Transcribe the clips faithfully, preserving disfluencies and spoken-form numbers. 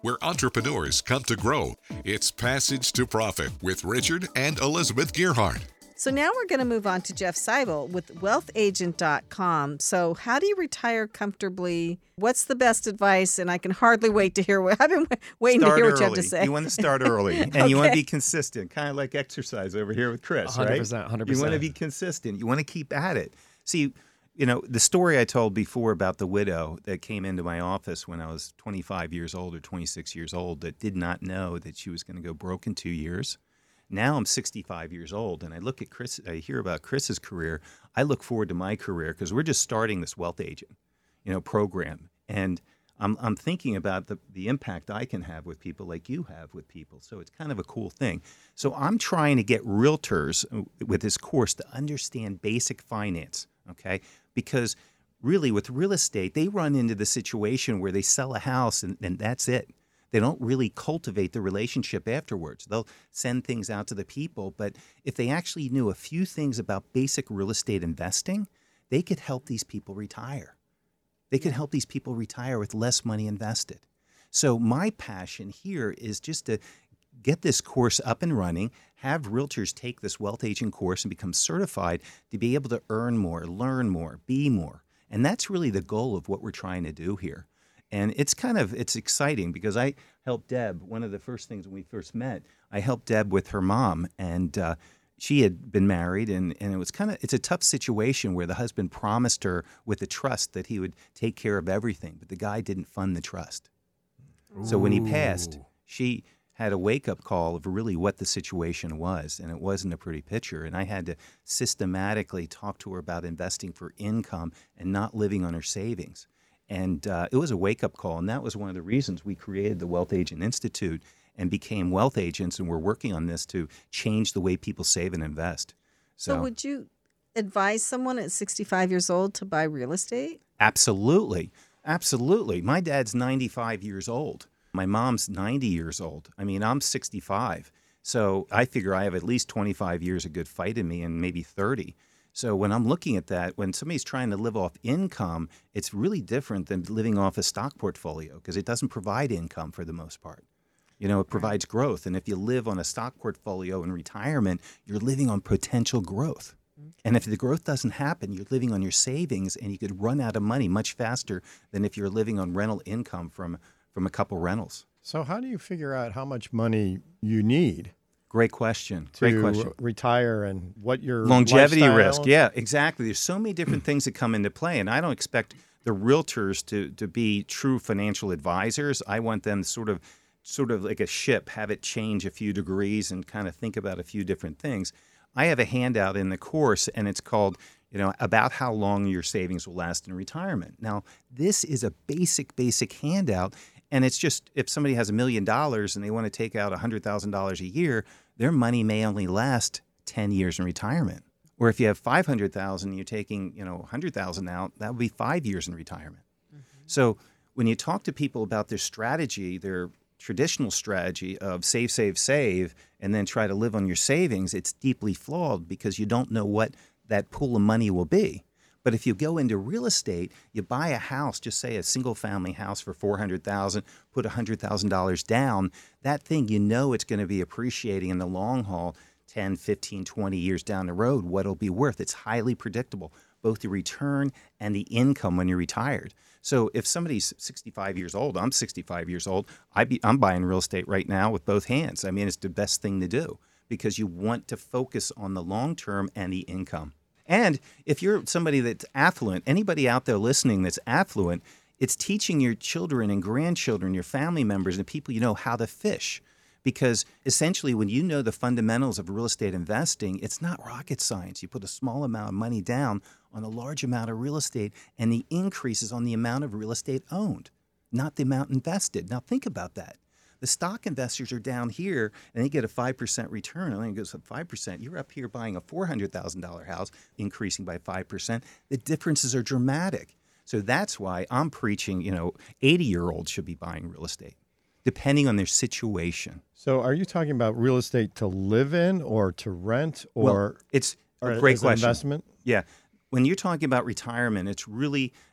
where entrepreneurs come to grow. It's Passage to Profit with Richard and Elizabeth Gearhart. So now we're going to move on to Jeff Seibel with wealth agent dot com. So how do you retire comfortably? What's the best advice? And I can hardly wait to hear what I've been waiting start to hear early. what you have to say. You want to start early, and Okay. you want to be consistent, kind of like exercise over here with Chris, one hundred right? percent, one hundred You percent. want to be consistent. You want to keep at it. See, you know, the story I told before about the widow that came into my office when I was twenty-five years old or twenty-six years old that did not know that she was going to go broke in two years. Now I'm sixty-five years old, and I look at Chris. I hear about Chris's career. I look forward to my career because we're just starting this wealth agent, you know, program, and I'm I'm thinking about the the impact I can have with people like you have with people. So it's kind of a cool thing. So I'm trying to get realtors with this course to understand basic finance, okay? Because really, with real estate, they run into the situation where they sell a house and, and that's it. They don't really cultivate the relationship afterwards. They'll send things out to the people, but if they actually knew a few things about basic real estate investing, they could help these people retire. They could help these people retire with less money invested. So my passion here is just to get this course up and running, have realtors take this wealth agent course and become certified to be able to earn more, learn more, be more. And that's really the goal of what we're trying to do here. And it's kind of, it's exciting because I helped Deb, one of the first things when we first met, I helped Deb with her mom, and uh, she had been married, and, and it was kind of, it's a tough situation where the husband promised her with a trust that he would take care of everything, but the guy didn't fund the trust. Ooh. So when he passed, she had a wake-up call of really what the situation was, and it wasn't a pretty picture. And I had to systematically talk to her about investing for income and not living on her savings. And uh, it was a wake-up call, and that was one of the reasons we created the Wealth Agent Institute and became wealth agents, and we're working on this to change the way people save and invest. So, So would you advise someone at sixty-five years old to buy real estate? Absolutely. Absolutely. My dad's ninety-five years old. My mom's ninety years old. I mean, I'm sixty-five. So I figure I have at least twenty-five years of good fight in me and maybe thirty. So when I'm looking at that, when somebody's trying to live off income, it's really different than living off a stock portfolio because it doesn't provide income for the most part. You know, it provides growth. And if you live on a stock portfolio in retirement, you're living on potential growth. Okay. And if the growth doesn't happen, you're living on your savings, and you could run out of money much faster than if you're living on rental income from, from a couple rentals. So how do you figure out how much money you need Great question. to Great question. retire and what your Longevity lifestyle- risk. Yeah, exactly. There's so many different things that come into play, and I don't expect the realtors to, to be true financial advisors. I want them to sort of sort of like a ship, have it change a few degrees and kind of think about a few different things. I have a handout in the course, and it's called, you know, about how long your savings will last in retirement. Now, this is a basic, basic handout, and it's just if somebody has a million dollars and they want to take out one hundred thousand dollars a year, their money may only last ten years in retirement. Or if you have five hundred thousand dollars and you're taking, you know, one hundred thousand dollars out, that would be five years in retirement. Mm-hmm. So when you talk to people about their strategy, their traditional strategy of save, save, save, and then try to live on your savings, it's deeply flawed because you don't know what that pool of money will be. But if you go into real estate, you buy a house, just say a single-family house for four hundred thousand dollars, put one hundred thousand dollars down, that thing, you know it's going to be appreciating in the long haul ten, fifteen, twenty years down the road, what it'll be worth. It's highly predictable, both the return and the income when you're retired. So if somebody's sixty-five years old, I'm sixty-five years old, I be, I'm buying real estate right now with both hands. I mean, it's the best thing to do because you want to focus on the long term and the income. And if you're somebody that's affluent, anybody out there listening that's affluent, it's teaching your children and grandchildren, your family members and people you know how to fish. Because essentially when you know the fundamentals of real estate investing, it's not rocket science. You put a small amount of money down on a large amount of real estate, and the increase is on the amount of real estate owned, not the amount invested. Now think about that. The stock investors are down here, and they get a five percent return. I think it goes up five percent. You're up here buying a four hundred thousand dollars house, increasing by five percent. The differences are dramatic. So that's why I'm preaching, you know, eighty-year-olds should be buying real estate, depending on their situation. So are you talking about real estate to live in or to rent or well, it's or a great as an question. investment? Yeah. When you're talking about retirement, it's really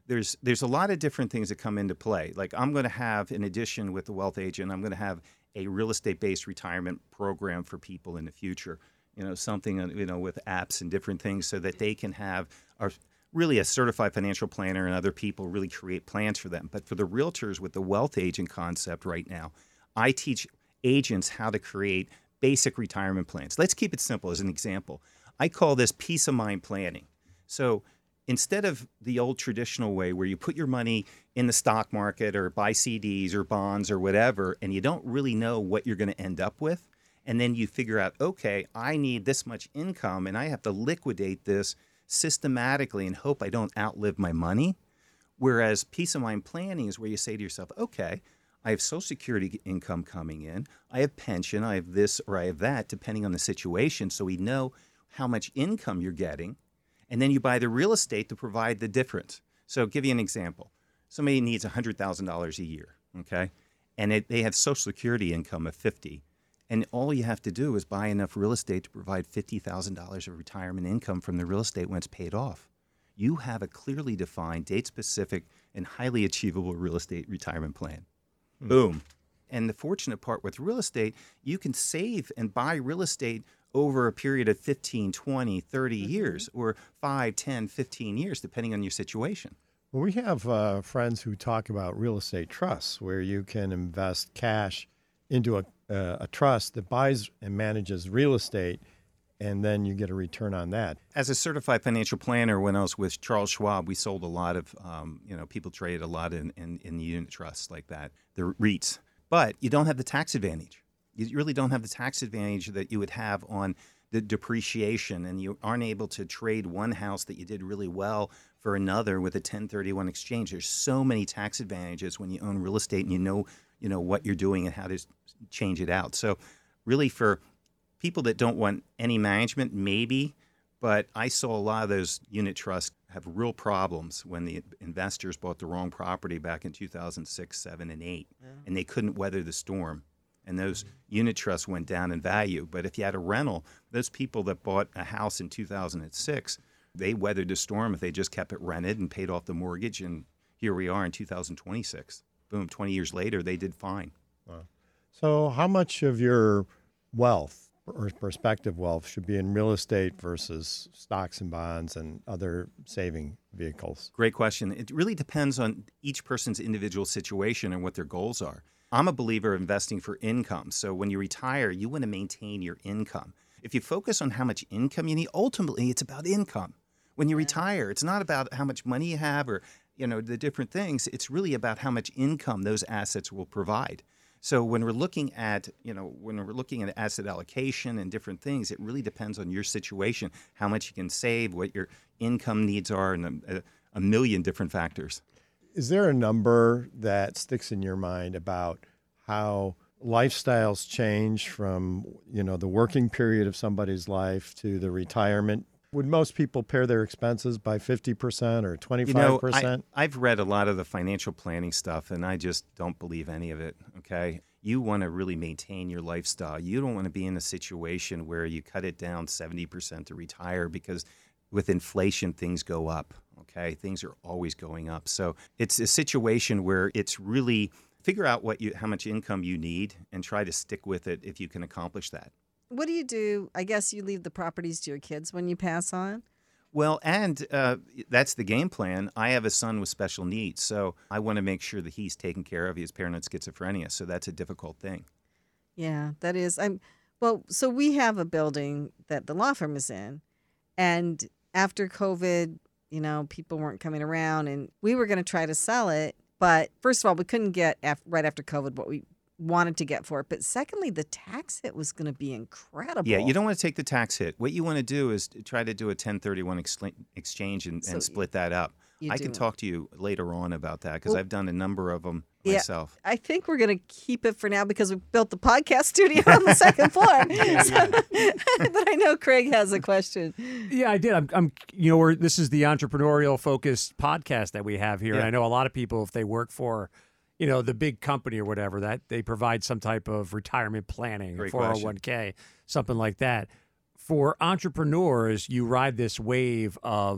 there's there's a lot of different things that come into play. Like I'm going to have, in addition with the Wealth Agent, I'm going to have a real estate-based retirement program for people in the future. You know, something, you know, with apps and different things so that they can have our really a certified financial planner and other people really create plans for them. But for the realtors with the Wealth Agent concept right now, I teach agents how to create basic retirement plans. Let's keep it simple as an example. I call this peace of mind planning. So instead of the old traditional way where you put your money in the stock market or buy C Ds or bonds or whatever, and you don't really know what you're going to end up with, and then you figure out, okay, I need this much income and I have to liquidate this systematically and hope I don't outlive my money. Whereas peace of mind planning is where you say to yourself, okay, I have Social Security income coming in, I have pension, I have this or I have that, depending on the situation, so we know how much income you're getting. And then you buy the real estate to provide the difference. So I'll give you an example. Somebody needs one hundred thousand dollars a year, okay? And it, they have Social Security income of fifty. And all you have to do is buy enough real estate to provide fifty thousand dollars of retirement income from the real estate when it's paid off. You have a clearly defined, date-specific, and highly achievable real estate retirement plan. Mm. Boom. And the fortunate part with real estate, you can save and buy real estate over a period of fifteen, twenty, thirty mm-hmm. years, or five, ten, fifteen years, depending on your situation. Well, we have uh, friends who talk about real estate trusts where you can invest cash into a, uh, a trust that buys and manages real estate, and then you get a return on that. As a certified financial planner, when I was with Charles Schwab, we sold a lot of, um, you know, people traded a lot in, in, in unit trusts like that, the REITs. But you don't have the tax advantage. You really don't have the tax advantage that you would have on the depreciation, and you aren't able to trade one house that you did really well for another with a ten thirty-one exchange. There's so many tax advantages when you own real estate and you know, you know what you're doing and how to change it out. So really for people that don't want any management, maybe, but I saw a lot of those unit trusts have real problems when the investors bought the wrong property back in two thousand six, seven, and eight, yeah. and they couldn't weather the storm. And those mm-hmm. unit trusts went down in value. But if you had a rental, those people that bought a house in two thousand six, they weathered the storm if they just kept it rented and paid off the mortgage. And here we are in two thousand twenty-six. Boom, twenty years later, they did fine. Wow. So how much of your wealth or prospective wealth should be in real estate versus stocks and bonds and other saving vehicles? Great question. It really depends on each person's individual situation and what their goals are. I'm a believer of investing for income. So when you retire, you want to maintain your income. If you focus on how much income you need, ultimately it's about income. When you retire, it's not about how much money you have or, you know, the different things. It's really about how much income those assets will provide. So when we're looking at, you know, when we're looking at asset allocation and different things, it really depends on your situation, how much you can save, what your income needs are, and a, a million different factors. Is there a number that sticks in your mind about how lifestyles change from, you know, the working period of somebody's life to the retirement? Would most people pare their expenses by fifty percent or twenty-five percent? You know, I, I've read a lot of the financial planning stuff, and I just don't believe any of it, okay? You want to really maintain your lifestyle. You don't want to be in a situation where you cut it down seventy percent to retire, because with inflation, things go up, okay? Things are always going up. So it's a situation where it's really figure out what you, how much income you need and try to stick with it if you can accomplish that. What do you do? I guess you leave the properties to your kids when you pass on? Well, and uh, that's the game plan. I have a son with special needs, so I want to make sure that he's taken care of. He has paranoid schizophrenia, so that's a difficult thing. Yeah, that is. I'm well, so we have a building that the law firm is in, and after COVID, you know, people weren't coming around, and we were going to try to sell it. But first of all, we couldn't get af- right after COVID what we wanted to get for it. But secondly, the tax hit was going to be incredible. Yeah, you don't want to take the tax hit. What you want to do is try to do a ten thirty-one ex- exchange and, So and split that up. I do. can talk to you later on about that because Well, I've done a number of them yeah, myself. I think we're going to keep it for now because we built the podcast studio on the second floor. So, but I know Craig has a question. Yeah, I did. I'm, I'm you know, we're, this is the entrepreneurial focused podcast that we have here. Yeah. And I know a lot of people, if they work for, you know, the big company or whatever, that they provide some type of retirement planning, Great four oh one k, something like that. For entrepreneurs, you ride this wave of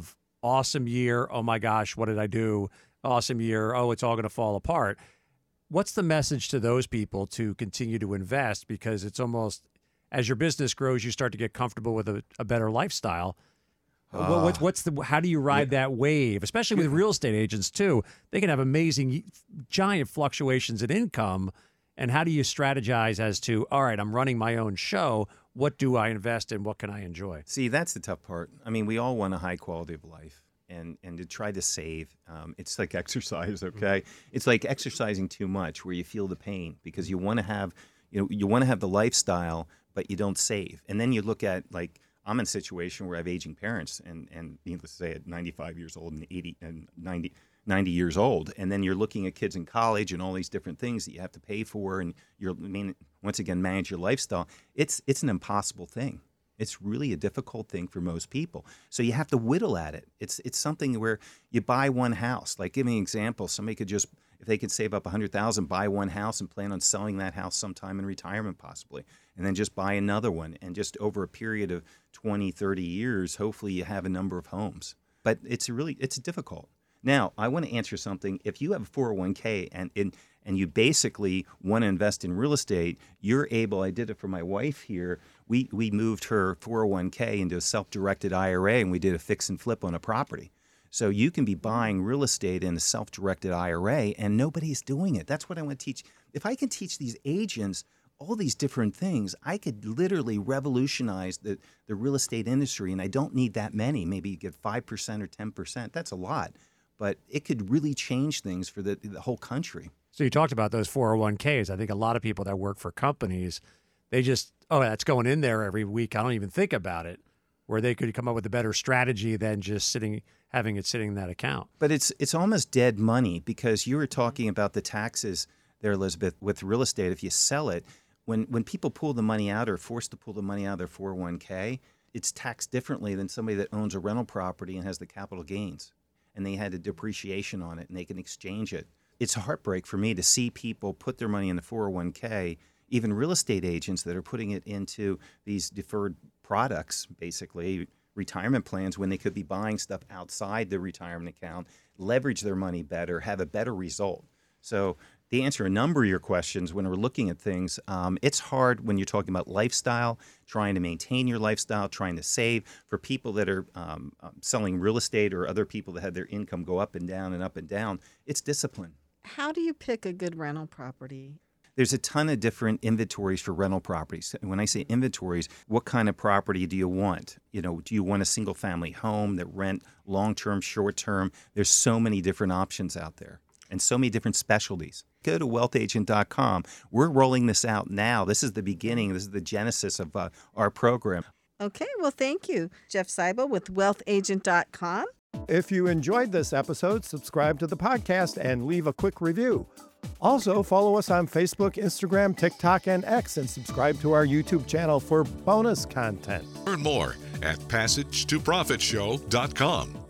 awesome year. Oh my gosh, what did I do? Awesome year. Oh, it's all going to fall apart. What's the message to those people to continue to invest? Because it's almost, as your business grows, you start to get comfortable with a, a better lifestyle. Uh, what, what's, what's the, how do you ride yeah. that wave? Especially with real estate agents too. They can have amazing, giant fluctuations in income. And how do you strategize as to, all right, I'm running my own show. What do I invest in? What can I enjoy? See, that's the tough part. I mean, we all want a high quality of life. And, and to try to save, um, it's like exercise, okay? Mm-hmm. It's like exercising too much where you feel the pain because you want to have, you know, you want to have the lifestyle, but you don't save. And then you look at, like, I'm in a situation where I have aging parents and, and needless to say, at ninety-five years old and eighty and ninety, ninety years old. And then you're looking at kids in college and all these different things that you have to pay for. And you're, I mean, once again, manage your lifestyle. It's, it's an impossible thing. It's really a difficult thing for most people. So you have to whittle at it. It's it's something where you buy one house. Like, give me an example. Somebody could just, if they could save up one hundred thousand dollars, buy one house and plan on selling that house sometime in retirement possibly, and then just buy another one. And just over a period of twenty, thirty years, hopefully you have a number of homes. But it's really, it's difficult. Now, I want to answer something. If you have a four oh one k and in and you basically want to invest in real estate, you're able, I did it for my wife here, we, we moved her four oh one k into a self-directed I R A and we did a fix and flip on a property. So you can be buying real estate in a self-directed I R A and nobody's doing it. That's what I want to teach. If I can teach these agents all these different things, I could literally revolutionize the, the real estate industry, and I don't need that many. Maybe you get five percent or ten percent. That's a lot. But it could really change things for the, the whole country. So you talked about those four oh one k's. I think a lot of people that work for companies, they just, oh, that's going in there every week. I don't even think about it, where they could come up with a better strategy than just sitting, having it sitting in that account. But it's it's almost dead money because you were talking about the taxes there, Elizabeth, with real estate. If you sell it, when, when people pull the money out or are forced to pull the money out of their four oh one k, it's taxed differently than somebody that owns a rental property and has the capital gains. And they had a depreciation on it, and they can exchange it. It's a heartbreak for me to see people put their money in the four oh one k, even real estate agents that are putting it into these deferred products, basically retirement plans, when they could be buying stuff outside the retirement account, leverage their money better, have a better result. So to answer a number of your questions, when we're looking at things, um, it's hard when you're talking about lifestyle, trying to maintain your lifestyle, trying to save. For people that are um, selling real estate or other people that have their income go up and down and up and down, it's discipline. How do you pick a good rental property? There's a ton of different inventories for rental properties. When I say inventories, what kind of property do you want? You know, do you want a single family home that rent long-term, short-term? There's so many different options out there and so many different specialties. Go to wealth agent dot com. We're rolling this out now. This is the beginning. This is the genesis of uh, our program. Okay, well, thank you, Jeff Seibel with wealth agent dot com. If you enjoyed this episode, subscribe to the podcast and leave a quick review. Also, follow us on Facebook, Instagram, TikTok, and X, and subscribe to our YouTube channel for bonus content. Learn more at passage to profit show dot com.